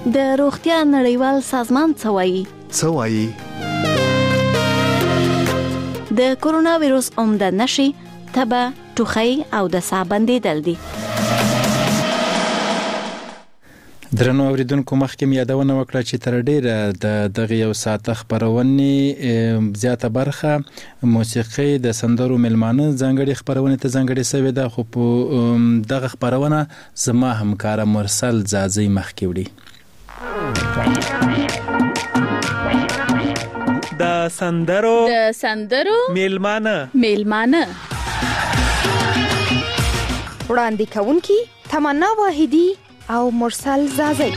د روغتیا نړیوال سازمان څه وایي؟ د کورونا وایروس عمده نښې تبه، ټوخی او د ساه بندیدل دي. درنو اوریدونکو، مخکې یادونه وکړه چې تر ډیره د دغه یو ساعت خبرونه زیاته برخه موسیقي د سندرو ملمانه ځانګړي خبرونه ته ځانګړي شوې ده، خو په دغه خبرونه زما همکار مرسل زازی مخکې وړي. د سندرو ملمانه وړاندې کوونکی تمنا واحدی او مرسل زازی.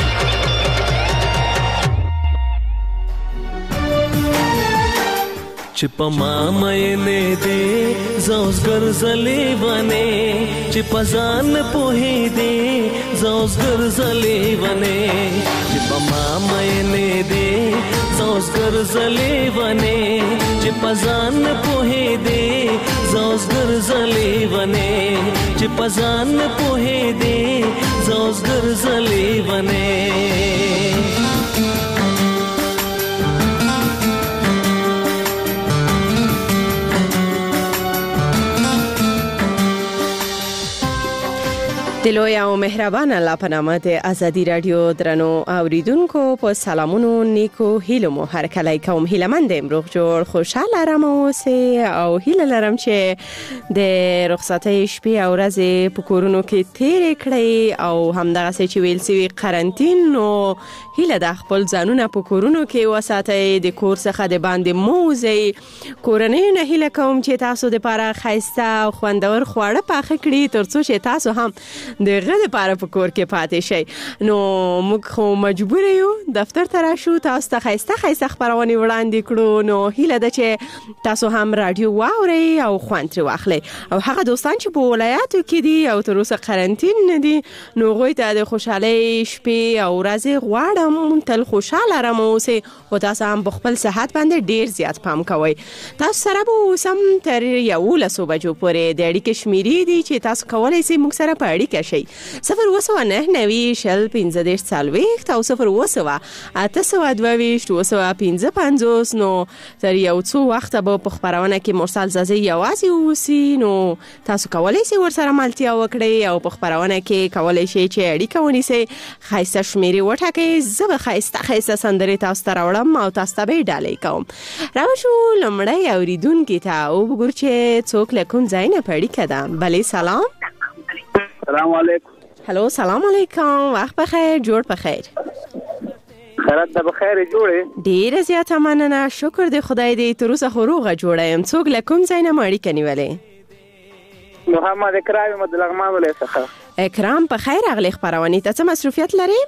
چې په ما مینه دې زوس ګرځلې ونه، چې په ځان پوهې دې زوس ګرځلې ونه، چې په ما مینه دې زوس ګرځلې ونه، چې په ځان پوهې دې زوس ګرځلې ونه، چې په ځان پوهې دې زوس ګرځلې ونه. دلوی او مهربان الله په نامه د ازادي رادیو درنو اوریدونکو په سلامونو نیکو هیلو مو هر کله کوم هیلمند امروز جوړ خوشاله آرام اوسئ او هیله لرم چې د رخصتۍ شپې او ورځې په کورونو کې تیرې کړئ او همدغه چې ویل سوي قرنټین نو هیله د خپل ځانونه په کورونو کې وساتئ، د کور څخه د باندې موزئ. کورنۍ نه هیله کوم چې تاسو د لپاره ښایسته او خوندور خواړه پاخه کړئ ترڅو چې تاسو هم دغه لپاره په کور کې پاتې شئ. نو موږ خو مجبور یو دفتر ته راشو تاسو ته ښایسته خبرونه وړاندې کړو. نو هیله ده چې تاسو هم رادیو واورئ او خوند ترې واخلئ. او هغه دوستان چې په ولایاتو کې دي او تر اوسه قرنټین نه دي، نو هغوی ته د خوشحالۍ شپې او ورځې غواړم تل خوشاله آرام اوسئ او تاسو هم په خپل صحت باندې ډیر زیات پام کوئ. تاسو سره به اوسم تر 11 بجو پورې. د اړیکې شمیرې دي چې تاسو کولای شئ موږ سره په اړیکه شئ. 029901540 او 02822 نو تر یو څو وخت به په خبرونه کې مرسل زازی یوازې اوسي. نو تاسو کولای شئ ورسره ملتیا وکړئ او په خبرونه کې کولای شئ چې اړیکه ونیسئ. ښایسته شمیرې وټاکئ، زه به ښایسته سندرې تاسو ته راوړم او تاسو ته به ډالۍ کوم. راوشو لمړی اوریدونکي ته وګورو چې څوک له کوم ځای نه په اړیکه ده. بلې سلام. سلام علیکم. هلو سلام علیکم، وخت بخیر، جوړ بخیر. خیرات ده بخیر جوړې. ډیره زیاته مننه، شکر د خدای دې تر اوسه خو روغه جوړه یم. څوک له کوم ځای نه اړیکه نیولې؟ محمد اکرام د لغمان ولایت څخه. اکرام په خیر راغلی. خبرونه ته څه مصروفیت لري؟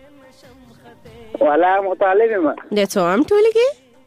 ولا مطالب ما د څو هم ټولګي؟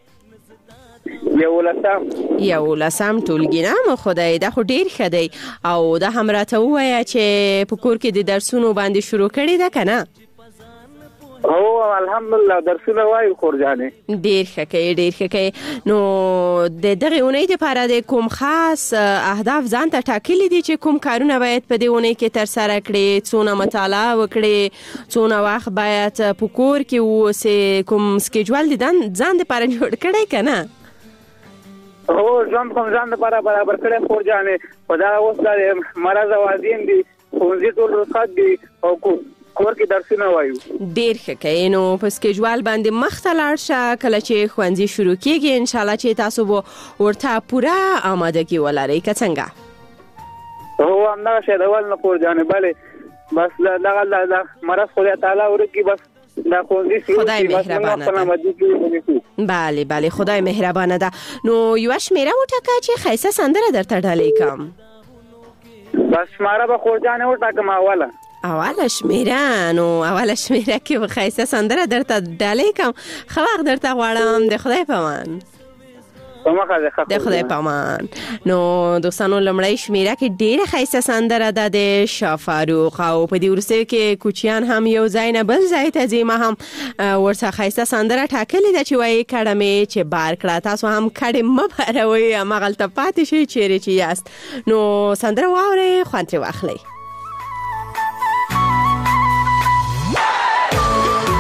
یو لسم ټولګي. نه خدای دا خو ډیر ښه دی. او دا هم راته ووایه چې په کور کې د درسونو باندې شروع کړي ده که نه؟ هو الحمدلله درسونه وایو خورجانې. ډیر ښه کوي. نو د دغه اونۍ لپاره د کوم خاص اهداف ځان ته ټاکلي دي چې کوم کارونه باید په دې اونۍ کې ترسره کړي؟ څونه مطالعه وکړي؟ څونه وخت باید په کور کې اوسئ؟ کوم سکیجول دي ځان لپاره جوړ کړی که نه؟ هو ځان لپاره برابر کړی خورجانې. په دا اوس د مرض اوازین دي، ښوونځي ټول رخصت دي او کور کې درسونه وایو. ډیر ښه کوي. نو په سکیجوال باندې مخته لاړ شه. کله چې ښوونځي شروع کیږي ان شاء الله چې تاسو به ورته پوره آمادګي ولرئ که څنګه؟ هو همدغه شی د ول نه خورجانې. بلې بس دغه مرض خدای تعالی ورکړي، بس دا ښوونځي شروع خدای مهربانه ده. بله خدای مهربانه ده. نو یوه شمیره وټاکه چې ښایسته سندره درته ډالۍ کړم. بس شماره به خورجانې وټاکم اوله شمیره. نو اوله شمیره کې به ښایسته سندره درته ډالۍ کړم. ښه وخت درته غواړم. د خدای په امان. د خدای په امان. نو دوستانو لمړی شمیره کې ډیره ښایسته سندره ده د شاه فاروق. او په دې وروستیو کې کوچیان هم یو ځای نه بل ځای ته ځي. ما هم ورڅخه ښایسته سندره ټاکلې ده چې وایي کډه مې چې بار کړه. تاسو هم کډې مه باروئ، هماغلته پاتې شئ چیرې چې یاست. نو سندره واورئ، خوند ترې واخلئ.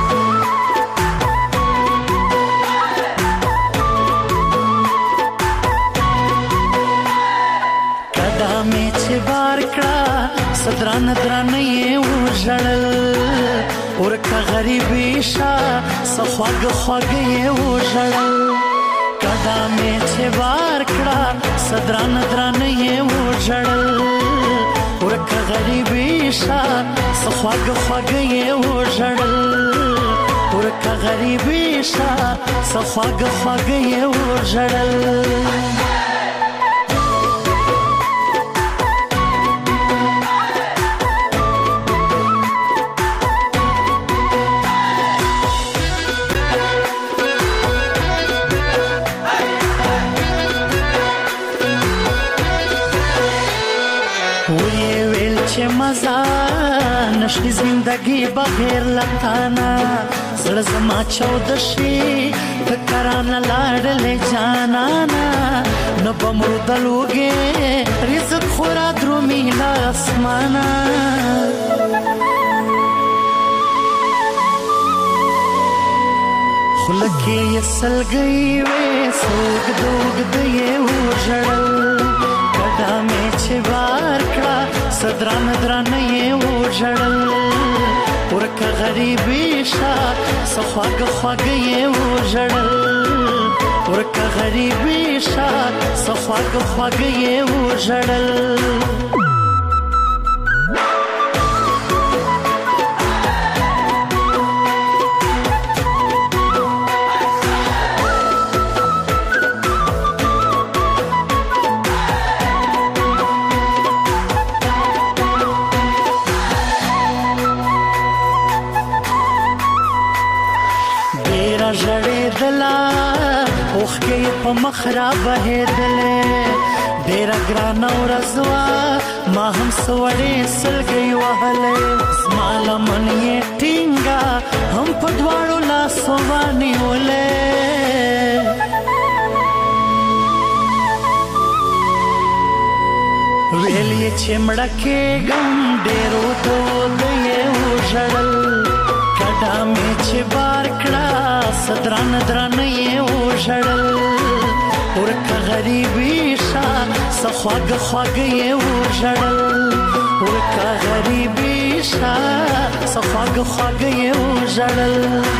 ورکه غریبی شا سخواګ خواګ یې وژړل کدا مې چې بار کړه صدران دران یې وژړل ورکه غریبی شا سخواګ خواګ یې وژړل ورکه غریبی شا سخواګ خواګ یې وژړل مزا نشتی زندگی بغیر لتانا زړه زما چودشي فکران لاړلې جانانا نو بمردلوګي رزق خورا درومي لا اسمانا خلکه یسل گئی وې سوګ دوګ دې وژړل کدا مې چې بار کړه صدران دران یې وژړل ورکه غریبی شا سخواګ خواګ یې وژړل ورکه غریبی شا سخواګ خواګ یې وژړل په مخرا بهدلې ډېر ګران ورځوا ما هم سوړې سلګي وهلې سمال من یې ټینګا هم په دواړو لاسو باندې ولې ویلې چې مړکه ګم ډېرو ته دې وژړل کډا مې چې بار کړه صدران دران یې وژړل ورکه غریبی شا سخواګ خواګ یې وژړل ورکه غریبی شا سخواګ خواګ یې وژړل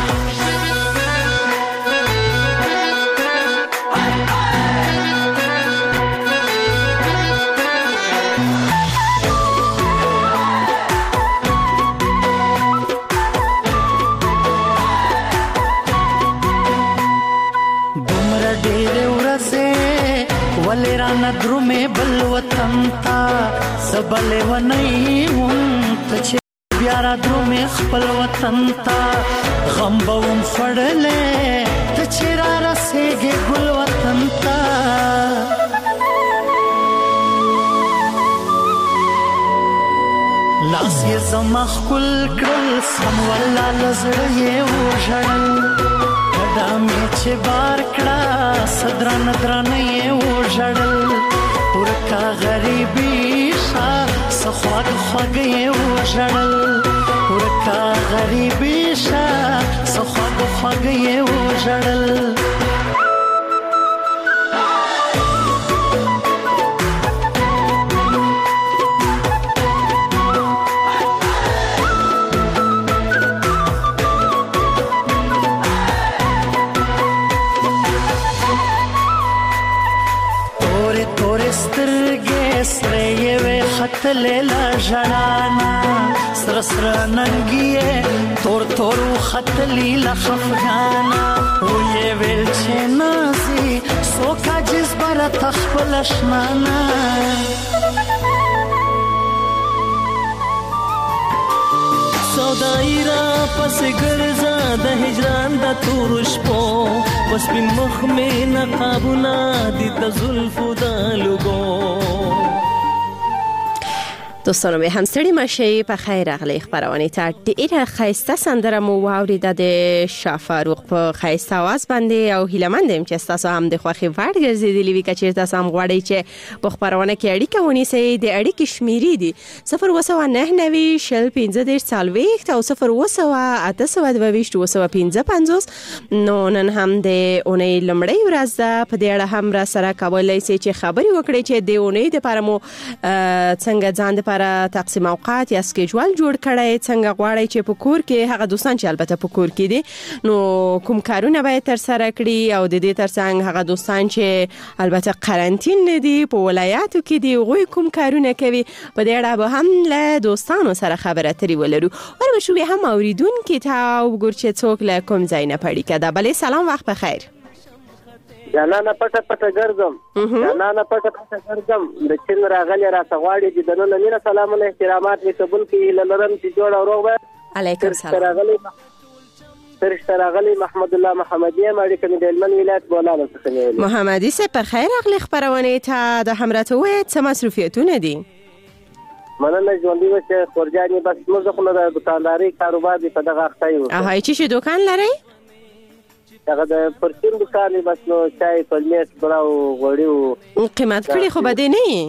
ولرانا درومه بل وطن تا سبل ونی هم ته بیا را درومه خپل وطن تا غم بوم فړلې ته چیرې رسېږي ګل وطن تا لاس یې زما خپل کړل سم ولا لزړ یې وژړل کدا مې چې بار کړه صدران دران یې وژړل ورکه غریبی شا سخواګ خواګ یې وژړل ورکه غریبی شا سخواګ خواګ یې وژړل لیلا جنانا سر سر ننگیه تور تور خط لیلا خفگانا وی ویل چه نازی سوکا جز برا تخبل اشنانا سودائی را پس گرزا ده هجران دا تورش پو پس بین مخ میں نقابونا دی دا ظلفو دا لگو دوستانو به همسری مشی په خیر اغلی خبرونه ته ډیره خیسته سندره مو واوریده د شاه فاروق په خیسته आवाज باندې او هیلمندم چې تاسو هم د خوخي وړ ګرځیدلی وی کچیر تاسو هم غواړئ چې په خبرونه کې اړیکه ونیسئ د اړیکې شمیرې دي 02990 شل 15 سالويخت او 02825 نو نن هم د اونۍ لمړی ورځ ده په دې اړه هم را سره کولای شئ چې خبري وکړئ چې د اونۍ د پرمو څنګه ځان د لپاره تقسیم اوقات یا سکیجول جوړ کړی؟ څنګه غواړئ چې په کور کې هغه دوستان چې البته په کور کې دي نو کوم کارونه باید تر سره کړي او د دې ترڅنګ هغه دوستان چې البته قرنطین نه دي په ولایاتو کې دي غوي کوم کارونه کوي؟ په دې اړه به هم له دوستانو سره خبرې اترې ولرو. ورته هم اوریدونکو ته وګور چې څوک له کوم ځای نه پړی کده. بلې سلام، وخت بخیر. جانانه پټه ګرځم د چین راغلی راته غواړي چې دننه میره سلامونه احترامات می قبول کړي لرم چې جوړ او روغ به. علیکم سلام. فرشته راغلی محمد الله محمدی ماړي کوم د هلمند ولایت بولاله څخه نیولې. محمدی سه په خیر اغلی خبرونه ته د همراهتوي څه مصرفیتونه دي؟ مننه ژوندۍ وشه خورجاني بس موږ خو د دکانداري کاروبار دی په دغه وخت یو. هاي چې دکان لري؟ هغه د پرچین دکان بس نو چای پلمیت براو غوړیو. قیمت کړي خو بده نه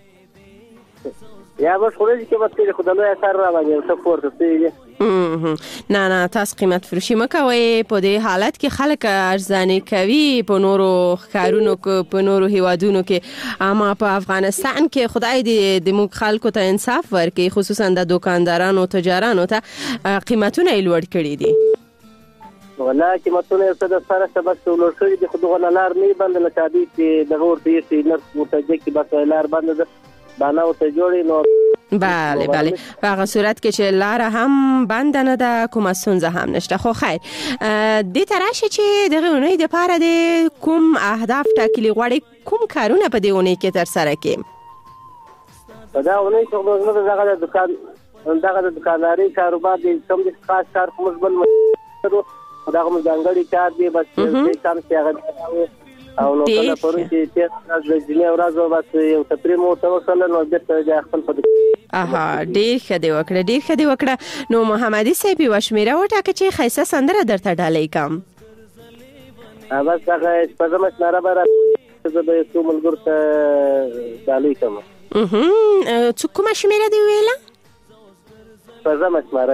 یا بس خورجي کې بس کړي خدای له اثر را باندې څه پورته دی. نه تاسو قیمت فروشي مکوئ. په دې حالت کې خلک ارزانه کوي په نورو ښارونو کې په نورو هیوادونو کې، اما په افغانستان کې خدای دې د موږ خلکو ته انصاف ورکړي، خصوصا د دکاندارانو تجارانو ته قیمتونه لوړ کړي دي. ولا قیمتونه څه د سره سبب لوړ کړي دي، خو دغه لار نه بند لکه دې چې دغه ورته چې نرخ مرتجع کې بس لار بند ده باندې ورته جوړي نو. بله په هغه صورت کې چې لار هم بند نه ده کومه ستونزه هم نشته. خو خیر دې تراشه چې دغه اونۍ د پاره د کوم اهداف ټاکلي غواړي، کوم کارونه په دې اونۍ کې تر سره کې؟ په دا اونۍ کې موږ دغه دکانداري کاروبار د کوم د خاص کار کوم بل مو دغه ځانګړي کار دی بس چې کار چې هغه او نو کله پرون چې د جمعې ورځ بس یو تفریح مو توصل نو د خپل په ډیر ښه دی وکړه. نو محمدي صاحب یو شمیره وټاکه چې خیسه سندره درته ډالۍ کوم. بس هغه په زمش ناره بره زه به یو ملګر ته ډالۍ کوم. څو کومه شمیره دی ویله؟ په زمش ناره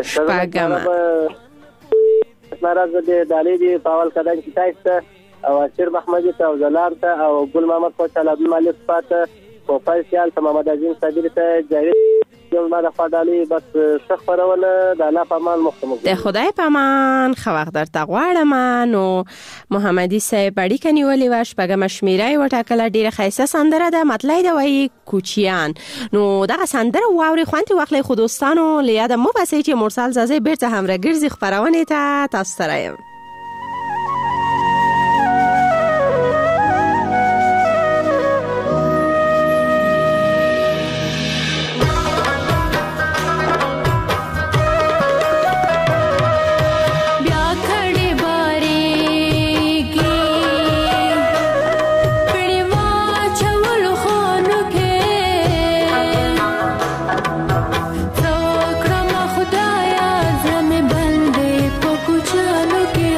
زه د ډالۍ دی په اول قدم کې تاسو او اشیر محمدی ته او زلال ته او ګل محمد خوشحال عبد الملک فاته او فیصل ته محمد عظیم صابر ته جاوید ما د خدای بس سخرونه د الله په امان مختمه د خدای په امان خو وخت درته غواړم. نو محمدي صاحب اړیکه نیولې واش په مشمیره وټاکله ډیره خیسه سندره ده مطلع ده وای کوچیان. نو دغه سندره واوري خوانتي واخلې خو دوستانو لیاده مو بسې چې مرسل زازه بیرته همرا ګرځي خبرونه ته تاسو سره یم. Look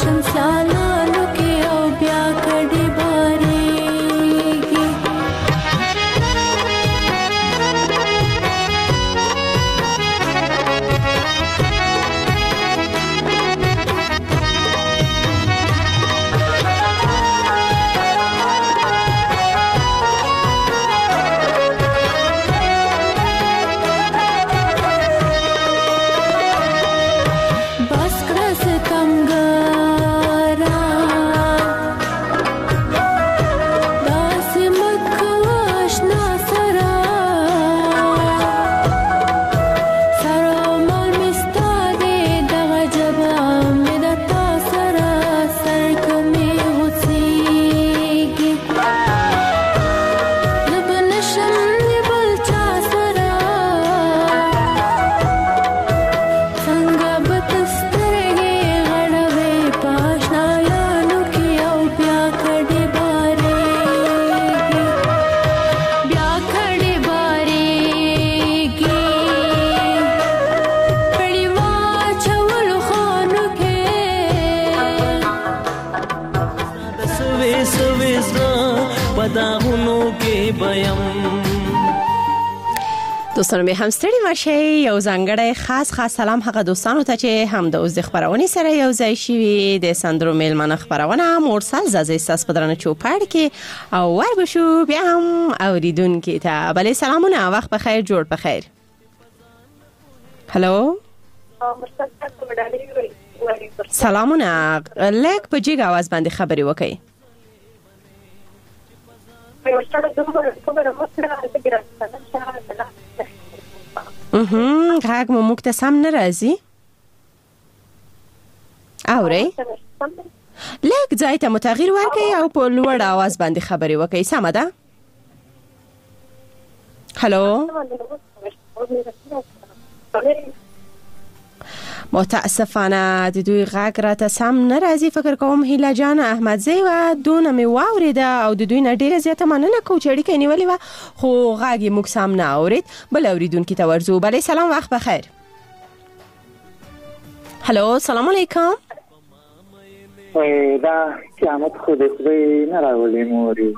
سالانو کې او بیا کډې بارېږي دوستانو به هم ستړي مشه یو ځانګړی خاص سلام هغه دوستانو ته چې هم د اوس د خبرونې سره یو ځای شي د سندرو میلمانه خبرونه مرسل زازي ساس پدرانه چوپړ کې او ور بشو بیا هم اوریدونکو ته بلې سلامونه وخت بخیر جوړ بخیر هالو سلامونه لیک په جګ आवाज باندې خبري وکي غاګ مو مکتسم ناراضي اوري لیک ځای ته متغیر ورکي او په لوړ आवाज باندې خبري وکي سمه ده هالو متاسفانه د دوی غاګ راته سم ناراضي فکر کوم هیله جان احمدزی و دونه می واوریده او د دوی نه ډیره زیاته مننه کوم چې اړیکه نیولې و خو غاګي موږ سم نه اورید بل اوریدونکو ته ورزو بلې سلام وخت بخیر هالو سلام علیکم دا قیامت خود نه راولي موري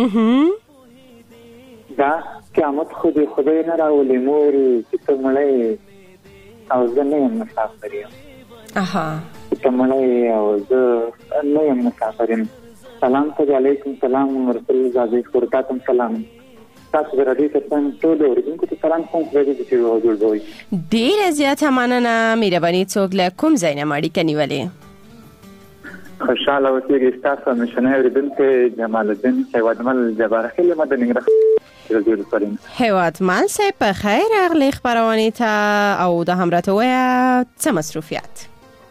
دا قیامت خود نه راولي موري چې ته مړې او زه نه یم مسافر یم ته مړی او زه نه یم مسافر یم سلام علیکم سلام رسول زازي خورتاتم سلام تاسو د راډیو ترڅنګ ټول اوریدونکو ته سلام کوم خو دې چې جوړوي ډیره زیاته مننه مهرباني څوک له کوم ځای نه ماړي کنيولې خوشاله اوسئ تاسو مشنه اوریدونکو جمال الدین سیوادمل جبارخیل مدني هیوادمل صاحب په خیر اغلی خبرونه ته او د همراته ویا څه مصروفیت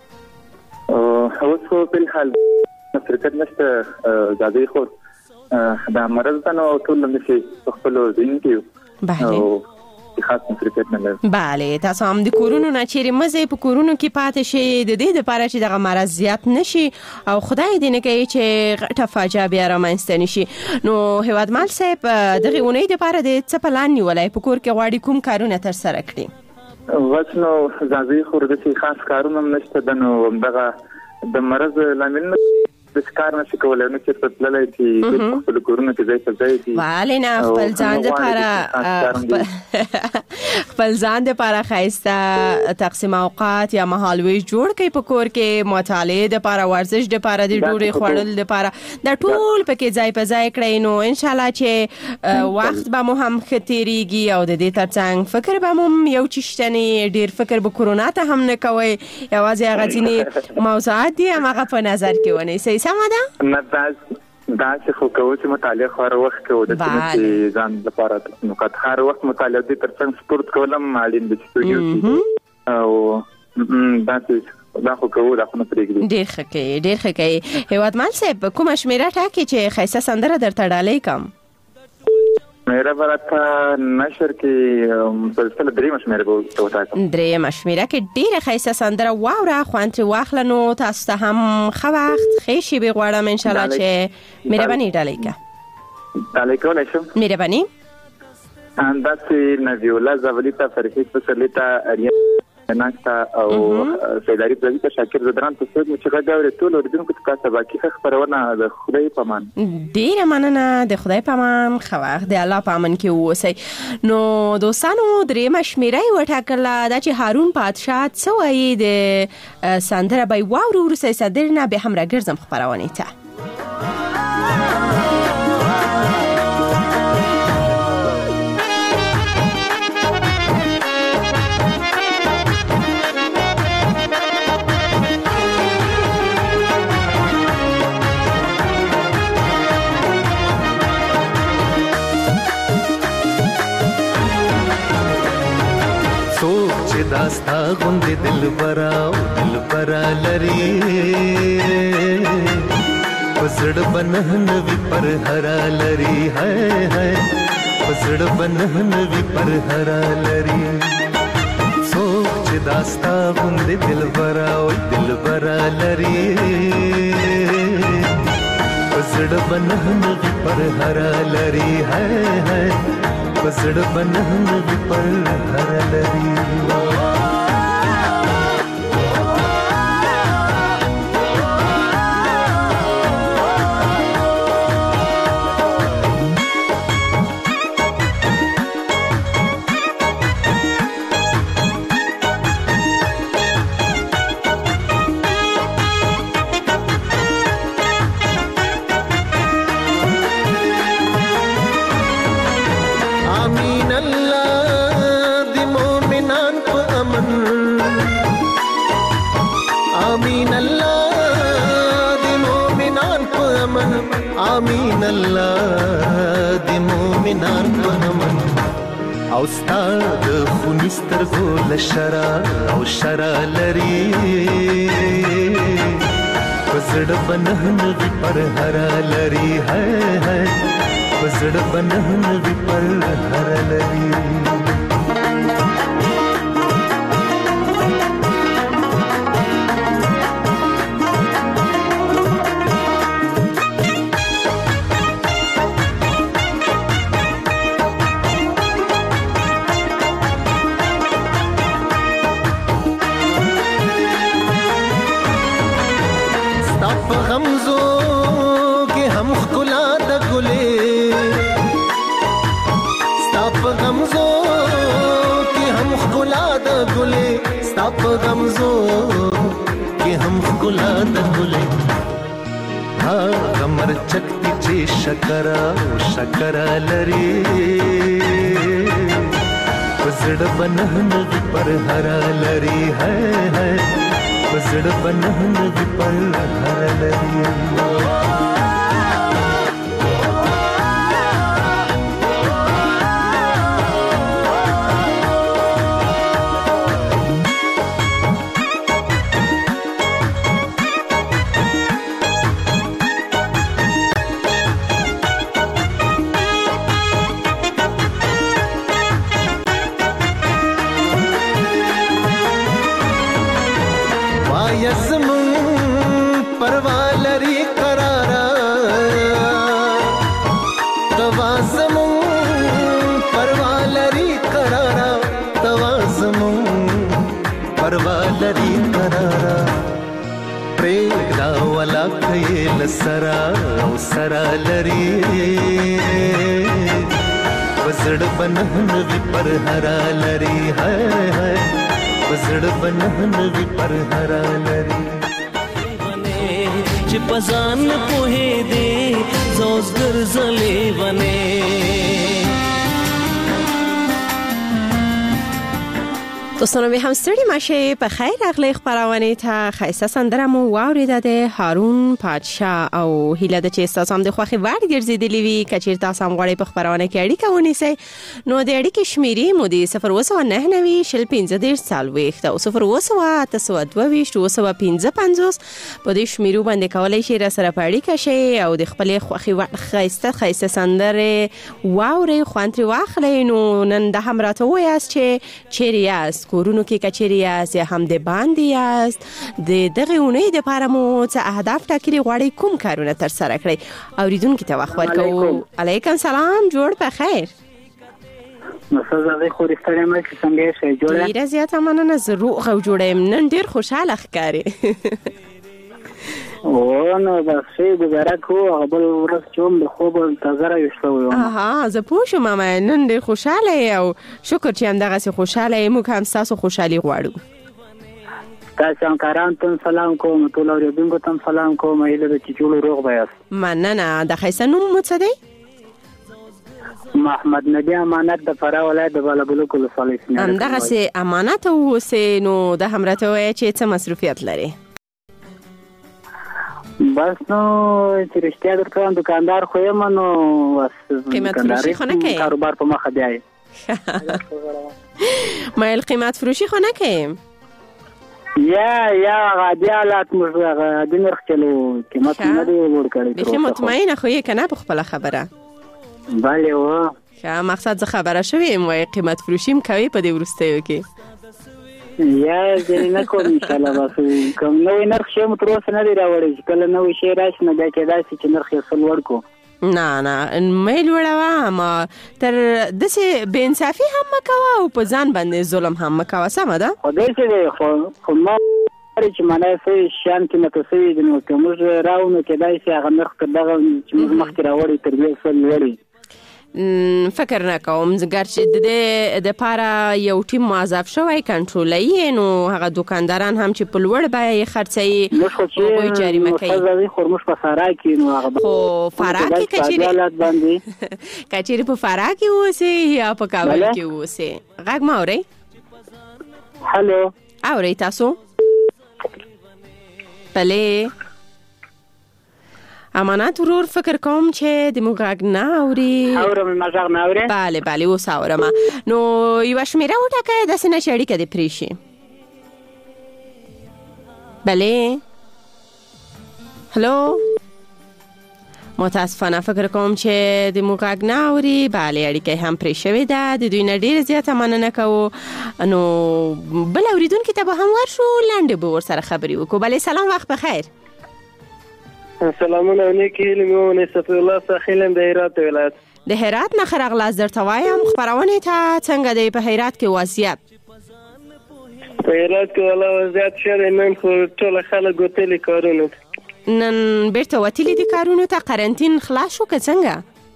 اوس په الحال مصروفیت نشته زادي خو دا مرض نو ټول نشي خپل ځین کې بله خاص مصروفیت نه لري بله تاسو هم د کورونو نه چیرې مزه په کورونو کې پاتې شي د دې لپاره چې دغه مرض زیات نشي او خدای دې نه کوي چې غټه فاجعه بیا رامنځته نشي نو هیوادمل صاحب دغه اونۍ لپاره د څه پلان نیولای په کور کې غواړي کوم کارونه تر سره کړي وڅنو زازي خو د خاص کارونه نشته د نو دغه د مرض لامل د کار نشي کولای نو چې په لړۍ کې خپل کورونه کې ځای په ځای دي والنا خپل ځان لپاره خپل ځان لپاره خاصه تقسیم اوقات یا مهالوي جوړ کړي په کور کې مطالعه لپاره ورزش لپاره د ډوډۍ خوړل لپاره د ټول پکې ځای په ځای کړئ نو ان شاء الله چې وخت به مو هم ختیریږي او د دې ترڅنګ فکر به مو یو چشتنی ډیر فکر به کرونا ته هم نه کوي یوازې هغه ځینې موضوعات دي هغه په نظر کې ونیسئ سمه ده نه دا چې خو کوو چې مطالعه خو هر وخت کوو د ځان لپاره نو که هر وخت مطالعه دي ترڅنګ سپورت کولم اړین دي چې او دا خو کوو دا خو نه پرېږدي ډېر ښه کوي هیوادمل صاحب کومه شمیره ټاکئ چې ښایسته سندره درته ډالۍ کړم میرا برات نشر کې مسلسل درې مشمیره وټاکم درې مشمیره کې ډیره خیسه سندره واوره خوانت واخل نو تاسو ته هم خو وخت خېشي به غواړم ان شاء الله چې مهرباني ډالېکا شم مهرباني انداسي نبی الله زوليتا فرحي فسليتا اريا ناشتا او سیداری پرځي ته شاکر زدران تاسو چې غواړئ ټول اوریدونکو ته تاسو باقي خبرونه د خدای په امان. ډیره مننه. د خدای په امان. خو د الله په امان کې اوسئ. نو دوستانو درېمه شمیره وټاکله دا چې هارون پادشاه څه وایي د سندره به واورو وروسته صدرنه به هم راګرځم خبرونه ته. داستا غوند دلبرا لري پسړ بنهن وی پر هرا لري هاي پسړ بنهن وی پر هرا لري سوچ داستا غوند دلبرا لري پسړ بنهن وی پر هرا لري هاي پسړ بنهن وی پر هرا لري. آمین الله د مومنان په امن او ستاد خونستر ګل شرا او شرا لري پسړ بنهن وی پر هرا لري هاي پسړ بنهن وی پر هرا لري. ستاپ غمزو کې هم ګلا د ګلې ها غمر چکتی چې شکر لري پسړ بنهن وی پر هرا لري هاي پسړ بنهن وی پر هرا لري. سرا لري پسړ بنهن وی پر هرا لري هاي پسړ بنهن وی پر هرا لري چې پزان په دې زوز ګرځلې ونه. دوستانو به هم ستړي مشه په خیر راغلی خبرونه ته خیسه سندره مو واوریده د هارون پادشاه او هیله د چې تاسو هم د خوخي وړ ګرځیدلی وی کچیر تاسو هم غواړئ په خبرونه کې اړیکه ونیسئ نو د اړیکې شمیرې مو د 099 شل 15 سالويخت او 0 په دې شمیرو باندې کولای شئ را سره په اړیکه شئ او د خپل خوخي وړ خیسه سندره واوري خوانتري واخلئ. نو نن د هم راته وایاست چې چیرې کورونو کې کچېری یاست یا هم د باندې یاست د دغه اونۍ د لپاره مو څه اهداف ټاکلي غواړئ کوم کارونه تر سره کړئ اوریدونکو ته وخت ورکوو. علیکم سلام جوړ په خیر. نو څه زه خو رښتیا ما چې څنګه شي جوړه ډیره زیاته مننه زه روغ او جوړه یم نن ډیر خوشاله ښکارې او نو دا څه ګزاره کو بل ورځ چې د خوب تازه راوښتو اها زه پوه شوم ماما نن ډیر خوشاله او شکر چې همدغسې خوشاله یې موږ هم ستاسو خوشحالي غواړو تاسو همکارانو ته سلام کوم ټول اوریدونکو ته سلام کوم هیله ده چې ټول روغ وایاست مننه د ښایسته نوم مو څه دی محمد نبی امانت د فراه ولایت د بالابلوک ولسوالۍ څخه همدغسې امانت اوسئ نو د هم راته ووایه چې څه مصروفیت لري بس نو چې رښتیا درته وایم دوکاندار خو یم نو قیمت فروشي خو نه کوې کاروبار په مخه دی مایل قیمت فروشی خو نه کوې یا عادي حالات موږ عادي نرخ چلو قیمت نه دی لوړ کړی بیخي مطمئنه خو یې که نه په خپله خبره بله و ښه مقصد زه خبره شوې یم وایي قیمت فروشي هم کوې په دې وروستیو کې یا ځینې نه کوم انشاءالله بس کوم نوی نرخ شی مو تر اوسه نه دی راوړی چې کله نوی شی راشي نو بیا کېدای شي چې نرخ یې څه لوړ کړو نه مه یې لوړوه اما تر داسې بېانصافي هم مه کوه او په ځان باندې ظلم هم مه کوه سمه ده خو داسې دی خو ما چې معنی څه شیان قیمته شوي دي نو که موږ راوړو نو کېدای شي هغه نرخ که دغه چې موږ مخکې راوړی تر دې څه لوړ فکر نه کوم ځکه چې د دې دپاره یو ټیم موظف شوی کنټرولوي نو هغه دوکانداران هم چې په لوړ بیه یې خرڅوي هغوی جریمه کوي خو موږ په فراه کې نو هغه خو فراه کې که چیرې په فراه کې اوسې یا په کابل کې اوسې غږ مه اورئ هلو اورئ تاسو بلې امانت ورور فکر کوم چې د موږ غږ نه اوري اورم ما غږ نه اوري بله اوس اورم نو یوه شمېره وټاکئ داسې نه چې اړیکه دې پرې شي بلې هلو متاسفانه فکر کوم چې د موږ غږ نه اوري بله اړیکه هم پرې شوې ده د دوی نه ډېره زیاته مننه کوو نو بل اورېدونکي ته به هم ورشو لنډې به ورسره خبرې وکړو بلې سلام وخت بخیر سلامونه او نیکې هیلې مې ومنئ صفي الله ساخیل یم د هرات ولایت د هرات نه ښه راغلاست درته وایم خپرونې ته څنګه دی په هرات کې وضعیت په هرات کې والا وضعیت ښه دی نن خو ټوله خلک وتلي کارونو ته نن بیرته وتلي دي کارونو ته قرنطین خلاص شو که څنګه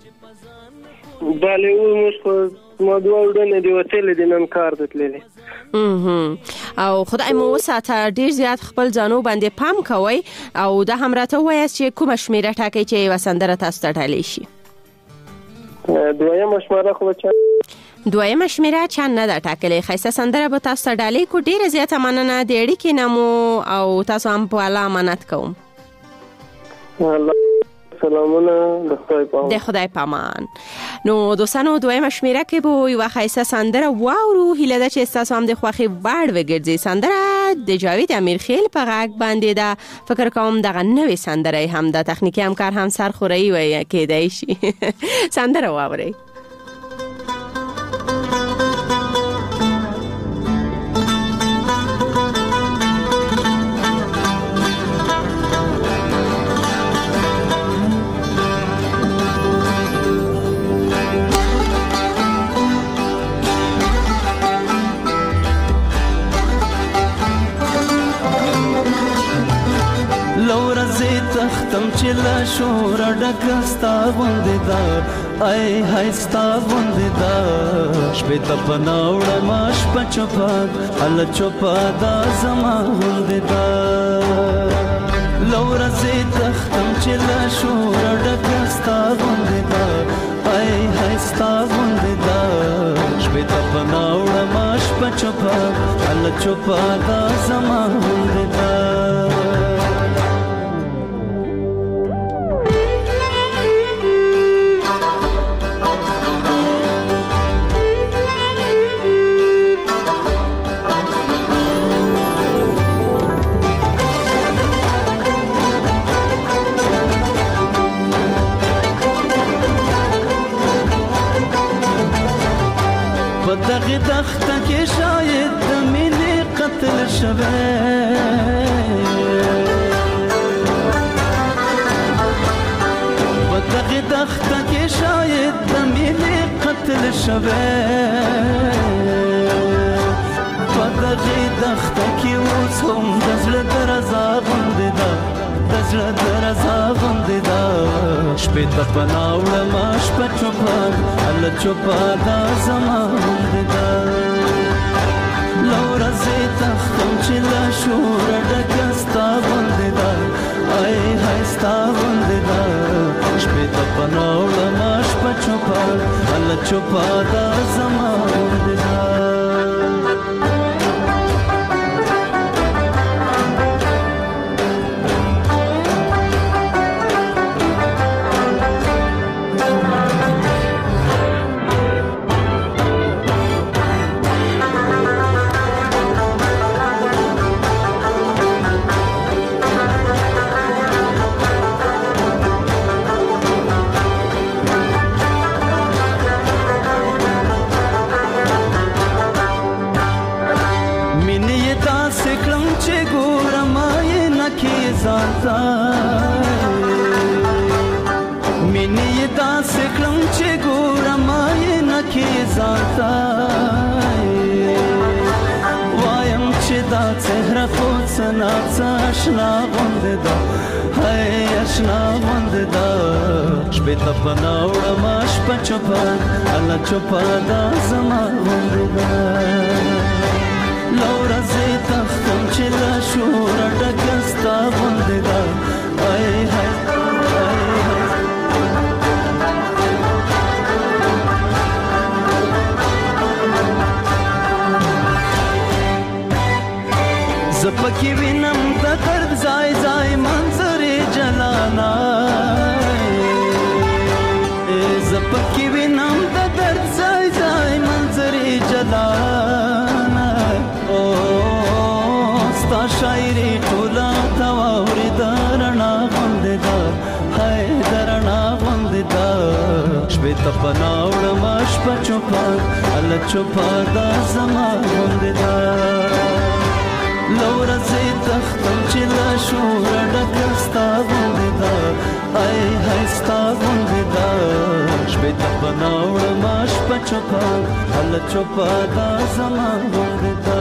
بلې موږ خو ما دوه ورځې دي وتلي دي نن کار ته تللي او خدای مو وساته ډیر زیات خپل ځانو باندې پام کوئ او دا هم راته ووایاست چې کومه شمېره ټاکئ چې یوه سندره تاسو ته ډالۍ شي دویمه شمېره خو دویمه شمېره چند نه ده ټاکلې ښایسته سندره به تاسو ته ډالۍ کړو ډیره زیاته مننه د اړیکې نه مو او تاسو هم په الله امانت کوم سلامونه د خدای پامان نو دوستانو دویمه شمېره کې به یوه ښایسته سندره واورو هیله ده چې ستاسو هم د خوښې وړ وګرځي سندره د جاوید امیرخیل په غږ باندې ده فکر کوم دغه نوې سندره هم ده تخنیکي همکار هم سرخوره‌ای ویل کېدای شي سندره واورئ تختم چې لا شور ډکه ستا غوندې ده ای های ستا غوندې ده شپې ته پناه وړم شپه چوپه هله چوپه دا زما غوندې ده له ورځې تختم چې لا شور ډکه ستا غوندې ده ای های ستا غوندې ده شپې ته پناه وړم شپه چوپه هله چوپه دا زما غوندې ده دغه دخته کې شاید د مینې قتل شوی په دغه دخته کې شاید د مینې قتل شوه پدغه دخت کې اوس هم د زړه درزا غوندې ده د زړه درزا غوندې ده شپې ته پناه وړم شپه چوپه هله چوپه دا زما غوندې ده له ورځې تښتم چې له شوره ډکه ستا غوندې ده ای های ستا غوندې ده شپې ته پناه وړم شپه چوپه هله چوپه دا زما غوندې ده مینې داسې کړم چې ګورم یې نه کې ځانته وایم چې دا څهره خو څه ناڅه اشنا غوندې ده هی اشنا غوندې ده شپې ته پناه وړم شپه چوپه هله چوپه دا زما غوندې ده له ورځې تښتم چې له شوره ډکه ستا غوندې ده ای های زه پکې وینم د درد ځای ځای منظرې جلانا زه پکې وینم د درد ځای ځای منظرې جلانا ستا شاعري ټوله ته واورېده رڼا غوندې ده هی د رڼا غوندې ده شپې ته پناه وړم شپه چوپه هله چوپه دا زما غوندې ده له ورځې تښتم چې له شوره ډکه ستا غوندې ده ای های ستا غوندې ده شپې ته پناه وړم شپه چوپه هله چوپه دا زما غوندې ده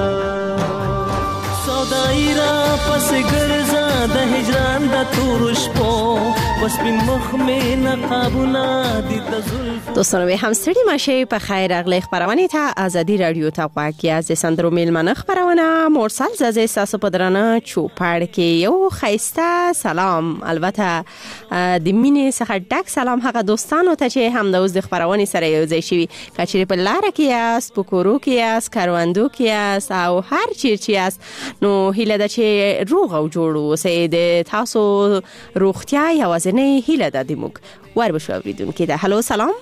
سودایي را پسې ګرځه د هجران د تورو شپو پس په مخ مې نقابونه دي د زلفو دوستانو به همستړي ماشي په خیر اغلی خبرونه ته ازادي رادیو ته واقعي از سندرو میلمنه خبرونه مرسل زازه ساسو پدرانه چوپړ کې یو خیسته سلام البته د مینې څخه ډک سلام هغه دوستانو ته چې هم د اوس د خبرونه سره یو ځای شي کچې په لار کې یاست په کورو کې یاست کاروندو کې یاست او هر چیرې یاست نو هیله ده چې روغ او جوړ اوسئ د تاسو روغتیا یوازینۍ هیله ده د موږ ور بشو اوریدونکو ده هلو سلام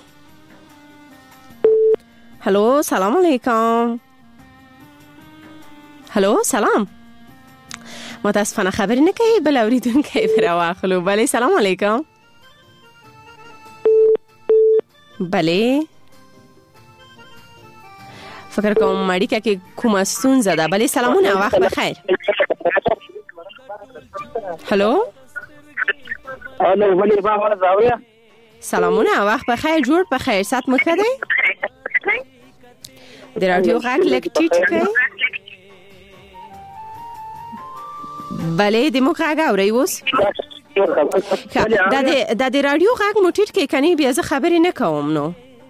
هلو سلام علیکم هلو سلام متاسفانه خبری نکوي بل اوریدونکو پر واخلو بله سلام علیکم بله فکر کوم ماړیکه کې کومه ستونزه ده بله سلامونه وخت بخیر هلو هلو بله بابا زاویه سلامونه وخت بخیر جوړ بخیر سات مخه دی د رادیو غږ لږ ټیټ کړئ بله د موږ غږ اورئ اوس دا د رادیو غږ مو ټیټ کړئ کنی بیا زه خبرې نه کوم نو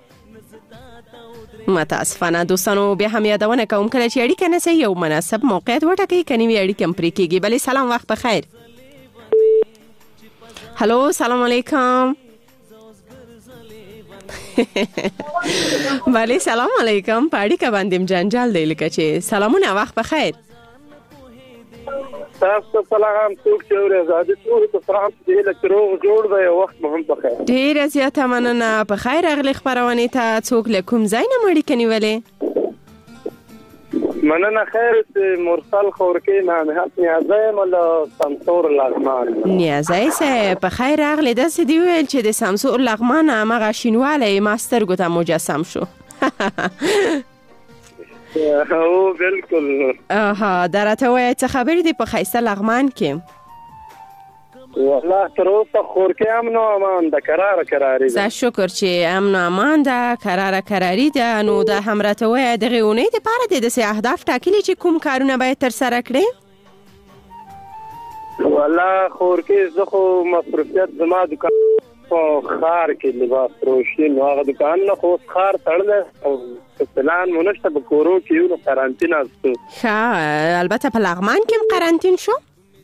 متاسفانه دوستانو بیا هم یادونه کوم کله چې اړیکه نسي یو مناسب موقعیت وټاکئ کني وی اړیکه هم پرې کیږي بله سلام وخت بخیر هلو سلام علیکم بله سلام علیکم پاڑی که بندیم جنجال دی لکه چې سلامونه وخت بخیر تاسو سلام څوک چې ورزاده ټول ته سلام دې لکه روغ جوړ دی وخت مهم بخیر ډیر زیاته مننه په خیر اغلی خبرونه ته څوک لکم زاینه مړی کني ولې مننه خیر مرسل خورکی نامحت نیازه مله سمسور لغمان نیازه سه په خیر اغلی داسې دی ویل چې د سمسور لغمان هغه شینواله ماستر ګوته مجسم شو او بالکل درته وای څه خبرې دی په خیسته لغمان کې والله تر اوسه خور کې امن او امان د قراری زه شکر چې امن او امان ده قراری ده. نو د همراتوي د غونې د پاره د سه اهداف ټاکلي چې کوم کارونه باید تر سره کړي؟ والله خور کې زه خو مصرفیت زما دکان په خار کې لباس فروشي نو هغه دکان نه خو خار تړل او پلان مونږ ته په کورو کې یو قرنټین استو. البته په لغمان کې قرنټین شو.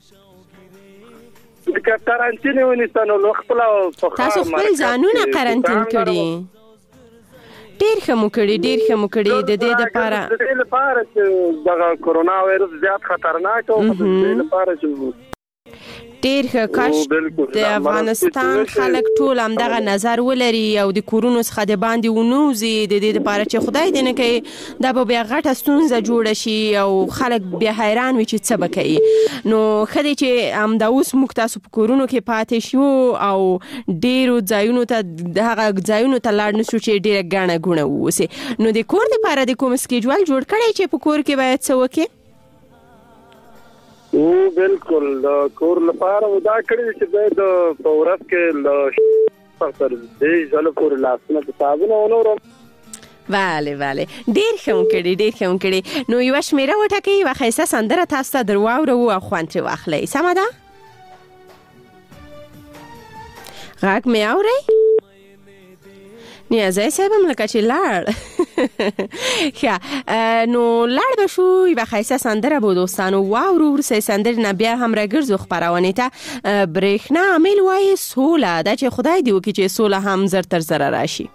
که قرنټین ونیسانو نو خپل تاسو خپل ځانونه قرنټین کړی. ډیر ښه مو کړی د دې لپاره چې دا کورونا وایرس زیات خطرناک او د دې لپاره چې ډیر ښه کاش د افغانستان خلک ټول همدغه نظر ولري او د کورونو څخه د باندې ونوزي د دې لپاره چې خدای دې نه کوي دا به بیا غټه ستونزه جوړه شي او خلک بیا حیران وي چې څه به کوي. نو ښه دی چې همدا اوس موږ تاسو په کورونو کې پاتې شو او ډیرو ځایونو ته لاړ نشو چې ډیره ګڼه ګوڼه واوسي. نو د کور لپاره د کوم سکیجول جوړ کړی چې په کور کې باید څه وکړي؟ بالکل کور لپاره ودا کړی چې د پورس کې ل پر دې ځل پور لاسونه په صابون او نور. bale ډیر ښه کړی. نو یو شمیره وټکې واخیسه سندره تاسو ته درواورو او خوان تر واخلې. سمه ده؟ غاګ مې اوري؟ نیازه صاحب ملکه چې لاړ. نو لاړ به شو یوه ښایسته سندره به دوستانو واورو. وروسته سندرې نه بیا هم راګرځو خپرونې ته. برېښنا عامل وایي سوله ده چې خدای دې وکړي چې سوله هم زر تر زره راشي.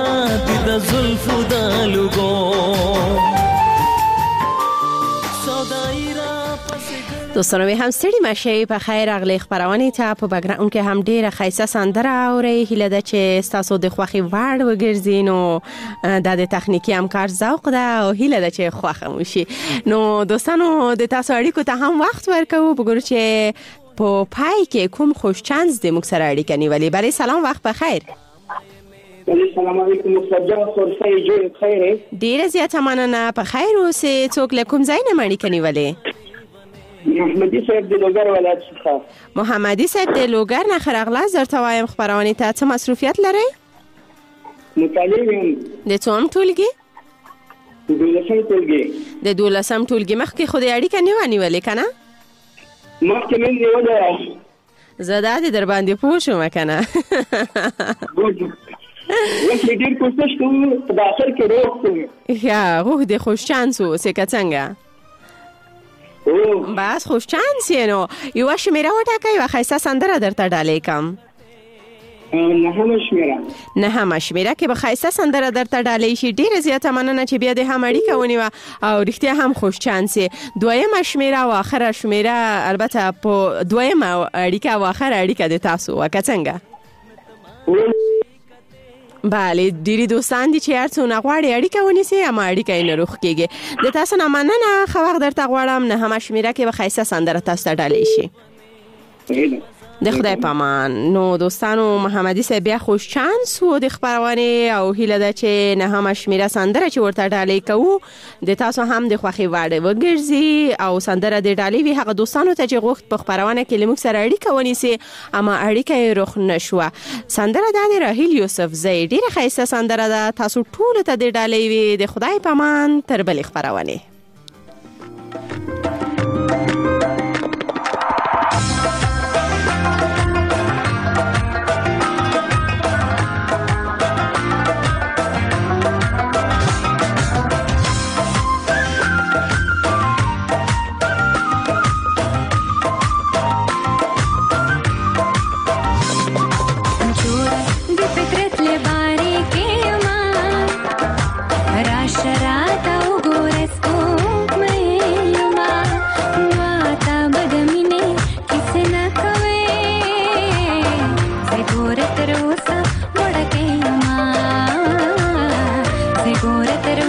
دي د زلفو د لوګو دوستانو هم ستړي مشه په خیر اغلی خبرونه ته په بګراوند کې هم ډیره خیسه سندره اوري هله د چې تاسو د خوخي وړ وګرځي نو د تخنیکی همکار ذوق ده او هله د چې خوخه موشي نو دوستانو د تاسو اړیکو ته هم وخت ورکو وګورئ چې په پای کې کوم خوش چانس د موږ سره اړیکه نیولې بری سلام وخت په خیر السلام علیکم مصطفی خورسي جوړ خیر ډیره زیاته مننه په خیر اوسې څوک له کوم ځای نه اړیکه نیولې محمدي صاحب د لوګر ولایت څخه محمدي صاحب د لوګر نه خرغلا زرته وایم خبرونه ته څه مصروفیت لري مطالعه د څوم ټولګي د دولسم ټولګي د دولسم ټولګي مخکې خو د اړیکه نیولې کنه مخکې من نیولې زدا د در باندې پوه شوم کنه وکړه ډیر کوشش کوم په اخر کې روح کوم یا روح د خوش چانس وسه څنګه بس خوش چانس یې نو یو شمیره وټاکئ یو خیسه سندره درته ډالې کم نهمه شمیره کې به خیسه سندره درته ډالې شي ډیره زیاته مننه چې بیا د هم اړیکه ونیوه او رښتیا هم خوش چانس یې دویمه شمیره او اخره شمیره البته په دویمه اړیکه او اخره اړیکه د تاسو وکه څنګه بله ډیری دوستان دي چې هرڅونه غواړي اړیکه ونیسي اما اړیکه یې نه روښ کېږي د تاسو نه مننه ښه وخت درته غواړم نهمه شمیره کې به ښایسته سندره تاسو ته ډالې شي د خدای پامان نو دوستانو محمدي صاحب بیا خوش چانس و د خبرونه او هیله ده چې نهمه شمیره سندره چې ورته ډالې کوو د تاسو هم د خوښي وړ وګرځي او سندره د ډالې وي هغه دوستانو ته چې غوښت په خبرونه کې لموږ سره اړیکه ونیسي اما اړیکه یې روښ نشوه سندره د راهیل یوسف زئی ډیره ښایسته سندره ده تاسو ټول ته د ډالې وي د خدای پامان تر بلې خبرونه Segura